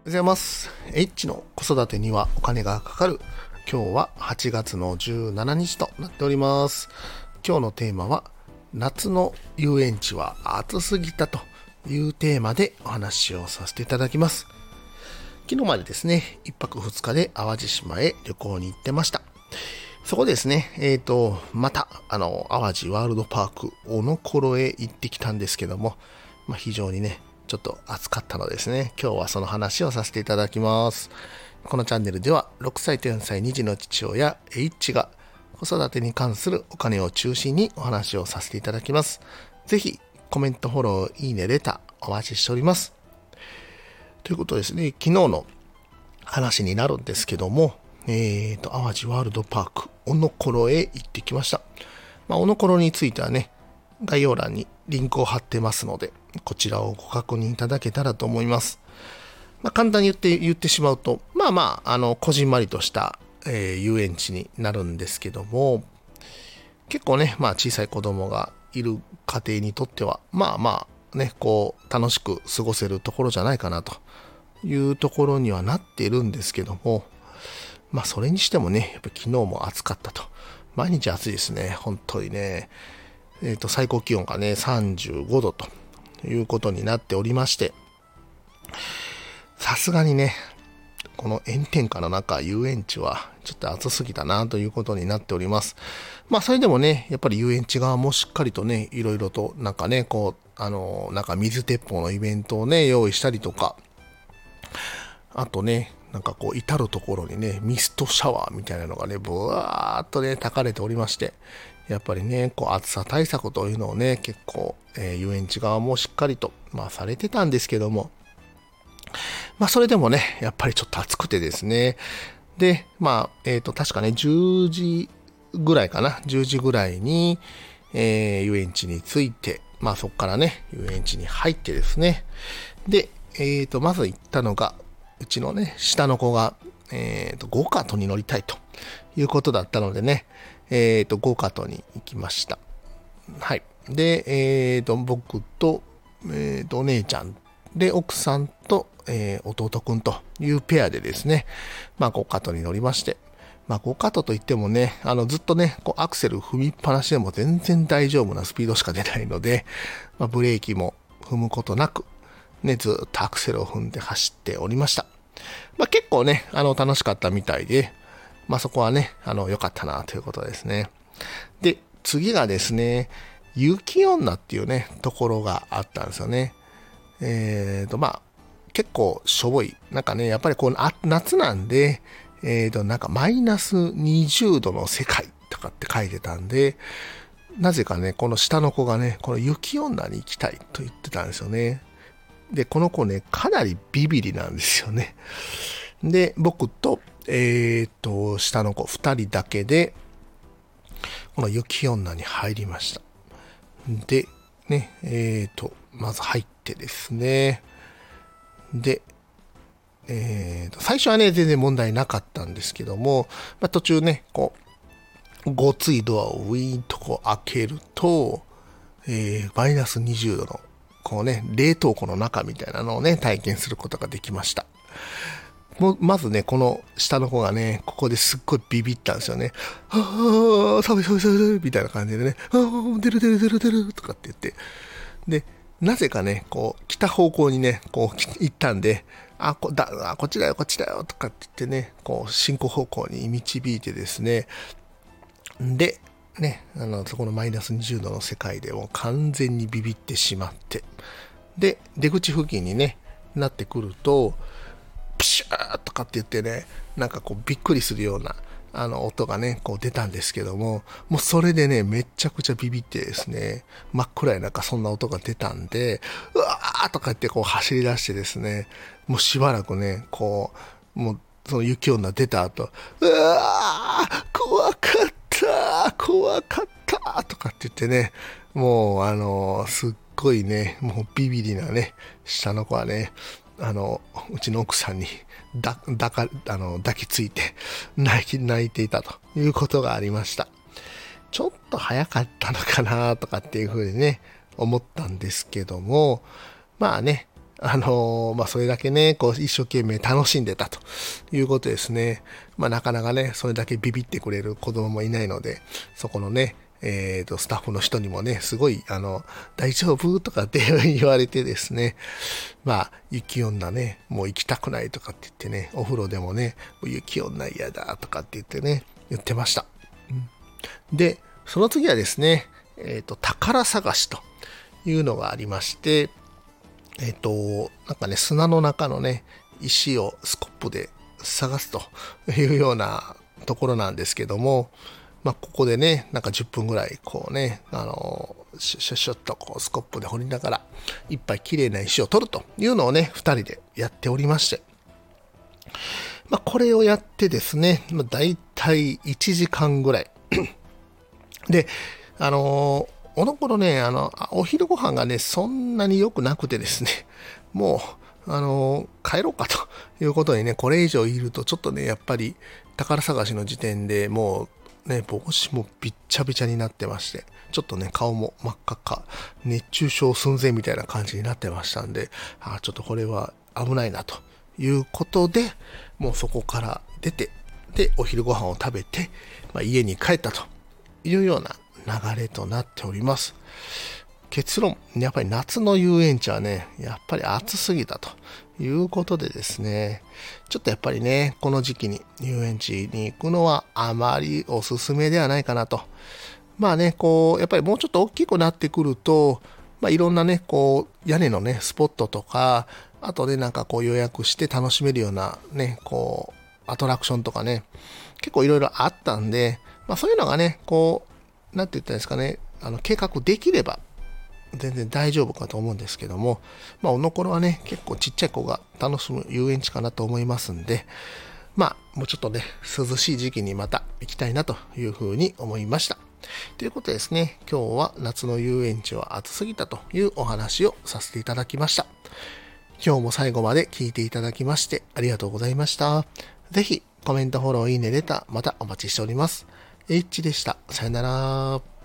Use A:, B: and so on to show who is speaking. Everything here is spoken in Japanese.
A: ございます。H の子育てにはお金がかかる。今日は8月の17日となっております。今日のテーマは夏の遊園地は暑すぎたというテーマでお話をさせていただきます。昨日までですね、1泊2日で淡路島へ旅行に行ってました。そこですね、また淡路ワールドパークおのころへ行ってきたんですけども、非常にねちょっと暑かったのですね。今日はその話をさせていただきます。このチャンネルでは6歳と4歳2児の父親 H が子育てに関するお金を中心にお話をさせていただきます。ぜひコメント、フォロー、いいね、レターお待ちしております。ということですね、昨日の話になるんですけども、淡路ワールドパークおのころへ行ってきました。おのころについてはね、概要欄にリンクを貼ってますので、こちらをご確認いただけたらと思います。簡単に言ってしまうと、こじんまりとした、遊園地になるんですけども、結構ね、小さい子供がいる家庭にとっては、楽しく過ごせるところじゃないかなというところにはなっているんですけども、それにしてもね、やっぱ昨日も暑かったと。毎日暑いですね、本当にね。最高気温がね、35度ということになっておりまして、さすがにね、この炎天下の中、遊園地はちょっと暑すぎたなということになっております。それでもね、やっぱり遊園地側もしっかりとね、いろいろと水鉄砲のイベントをね、用意したりとか、あとね、至るところにね、ミストシャワーみたいなのがね、ブワーっとね、焚かれておりまして、やっぱりね、暑さ対策というのをね、結構、遊園地側もしっかりと、されてたんですけども、それでもね、やっぱりちょっと暑くてですね、で、確かね、10時ぐらいかな、10時ぐらいに、遊園地に着いて、そこからね、遊園地に入ってですね、で、まず行ったのが、うちのね、下の子が、ゴーカートに乗りたいということだったのでね、ゴーカートに行きました。はい。で、僕と、お姉ちゃんで、奥さんと、弟くんというペアでですね、ゴーカートに乗りまして、ゴーカートといってもね、ずっとね、アクセル踏みっぱなしでも全然大丈夫なスピードしか出ないので、ブレーキも踏むことなく、ね、ずっとアクセルを踏んで走っておりました。結構ね、楽しかったみたいで、そこはね、良かったなということですね。で、次がですね、雪女っていうね、ところがあったんですよね。結構しょぼい。やっぱり夏なんで、マイナス20度の世界とかって書いてたんで、なぜかね、この下の子がね、この雪女に行きたいと言ってたんですよね。で、この子ね、かなりビビリなんですよね。で、僕と、下の子2人だけで、この雪女に入りました。で、ね、まず入ってですね。で、最初はね、全然問題なかったんですけども、途中ね、ごついドアをウィーンと開けると、マイナス20度の、冷凍庫の中みたいなのをね、体験することができました。まずね、この下の子がね、ここですっごいビビったんですよね。寒いみたいな感じでね、出るとかって言って。で、なぜかね、北方向にね、行ったんで、こっちだよとかって言ってね、進行方向に導いてですね、で、ね、そこのマイナス20度の世界でも完全にビビってしまって、で、出口付近にね、なってくると、プシューとかって言ってね、びっくりするような、音がね、出たんですけども、もうそれでね、めちゃくちゃビビってですね、真っ暗い中そんな音が出たんで、うわーとか言って走り出してですね、もうしばらくね、もうその雪女出た後、うわー怖かったとかって言ってね、もうすっごいね、もうビビリなね、下の子はね、うちの奥さんに抱きついて泣いていたということがありました。ちょっと早かったのかなとかっていうふうにね、思ったんですけども、 それだけね、こう、一生懸命楽しんでたということですね。なかなかね、それだけビビってくれる子供もいないので、そこのね、スタッフの人にもね、すごい、大丈夫とかって言われてですね、雪女ね、もう行きたくないとかって言ってね、お風呂でもね、雪女嫌だとかって言ってね、言ってました。で、その次はですね、宝探しというのがありまして、なんかね、砂の中のね、石をスコップで探すというようなところなんですけども、ここでね、なんか10分ぐらい、こうね、シュッシュッとこうスコップで掘りながら、いっぱい綺麗な石を取るというのをね、2人でやっておりまして、これをやってですね、だいたい1時間ぐらい。で、おの頃ね、お昼ご飯がね、そんなに良くなくてですね、もう、帰ろうかということにね、これ以上いると、ちょっとね、やっぱり、宝探しの時点でもう、ね、帽子もびっちゃびちゃになってまして、ちょっとね、顔も真っ赤っか、熱中症寸前みたいな感じになってましたんで、ちょっとこれは危ないなということで、もうそこから出て、で、お昼ご飯を食べて、家に帰ったというような流れとなっております。結論、やっぱり夏の遊園地はね、やっぱり暑すぎたということでですね、ちょっとやっぱりね、この時期に遊園地に行くのはあまりおすすめではないかなと。こう、やっぱりもうちょっと大きくなってくると、いろんなね、こう、屋根のね、スポットとか、あとね、なんかこう予約して楽しめるようなね、こう、アトラクションとかね、結構いろいろあったんで、そういうのがね、こう、なんて言ったらいいですかね、計画できれば、全然大丈夫かと思うんですけども、おのころはね、結構ちっちゃい子が楽しむ遊園地かなと思いますんで、もうちょっとね、涼しい時期にまた行きたいなというふうに思いました。ということでですね、今日は夏の遊園地は暑すぎたというお話をさせていただきました。今日も最後まで聞いていただきましてありがとうございました。ぜひコメント、フォロー、いいね、レター、またお待ちしております。H でした。さよなら。